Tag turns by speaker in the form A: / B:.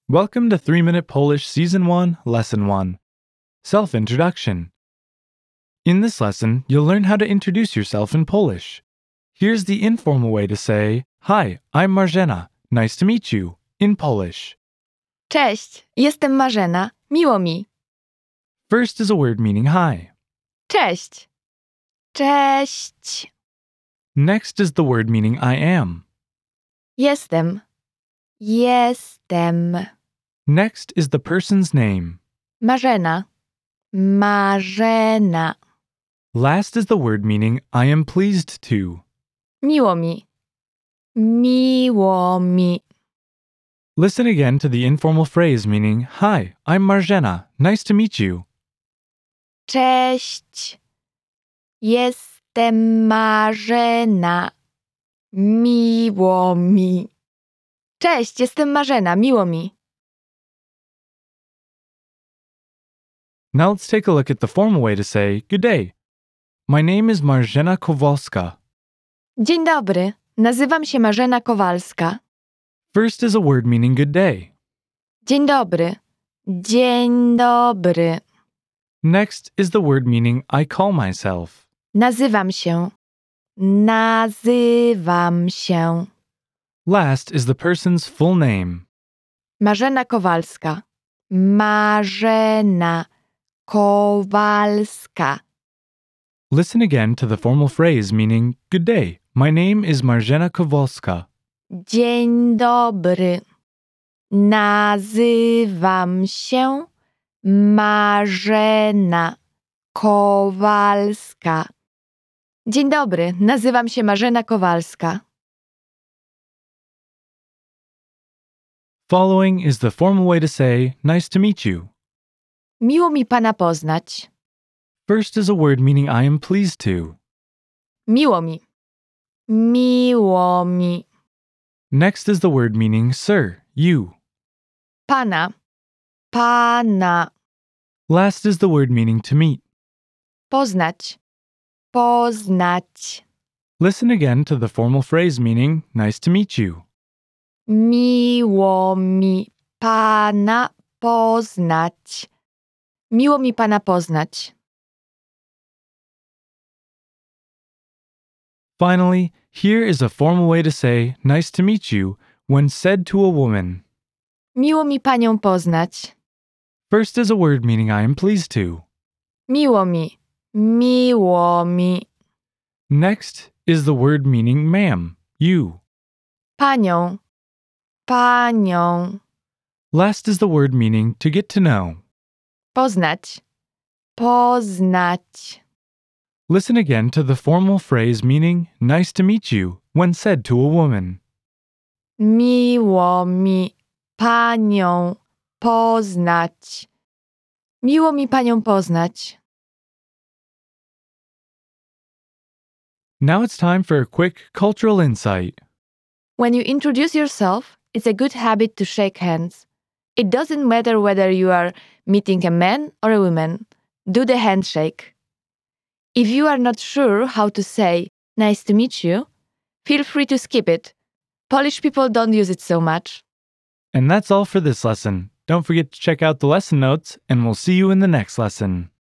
A: Welcome to 3 Minute Polish Season 1, Lesson 1. Self-Introduction. In this lesson, you'll learn how to introduce yourself in Polish. Here's the informal way to say, Hi, I'm Marzena. Nice to meet you, in Polish.
B: Cześć, jestem Marzena. Miło mi.
A: First is a word meaning hi.
B: Cześć. Cześć.
A: Next is the word meaning I am.
B: Jestem. Jestem.
A: Next is the person's name.
B: Marzena. Marzena.
A: Last is the word meaning I am pleased to.
B: Miło mi. Miło mi.
A: Listen again to the informal phrase meaning, Hi, I'm Marzena. Nice to meet you.
B: Cześć. Jestem Marzena. Miło mi. Cześć, jestem Marzena. Miło mi.
A: Now let's take a look at the formal way to say, Good day. My name is Marzena Kowalska.
B: Dzień dobry. Nazywam się Marzena Kowalska.
A: First is a word meaning good day.
B: Dzień dobry. Dzień dobry.
A: Next is the word meaning I call myself.
B: Nazywam się. Nazywam się.
A: Last is the person's full name.
B: Marzena Kowalska. Marzena Kowalska.
A: Listen again to the formal phrase meaning, Good day. My name is Marzena Kowalska.
B: Dzień dobry. Nazywam się Marzena Kowalska. Dzień dobry. Nazywam się Marzena Kowalska.
A: Following is the formal way to say, Nice to meet you.
B: Miło mi pana poznać.
A: First is a word meaning I am pleased to.
B: Miło mi. Miło mi.
A: Next is the word meaning sir, you.
B: Pana. Pana.
A: Last is the word meaning to meet.
B: Poznać. Poznać.
A: Listen again to the formal phrase meaning, Nice to meet you.
B: Miło mi pana poznać. Miło mi pana poznać.
A: Finally, here is a formal way to say, Nice to meet you, when said to a woman.
B: Miło mi panią poznać.
A: First is a word meaning I am pleased to.
B: Miło mi. Miło mi.
A: Next is the word meaning ma'am, you.
B: Panią. Panią.
A: Last is the word meaning to get to know.
B: Poznać. Poznać.
A: Listen again to the formal phrase meaning, Nice to meet you, when said to a woman.
B: Miło mi panią poznać. Miło mi panią poznać.
A: Now it's time for a quick cultural insight.
B: When you introduce yourself, it's a good habit to shake hands. It doesn't matter whether you are meeting a man or a woman. Do the handshake. If you are not sure how to say nice to meet you, feel free to skip it. Polish people don't use it so much.
A: And that's all for this lesson. Don't forget to check out the lesson notes, and we'll see you in the next lesson.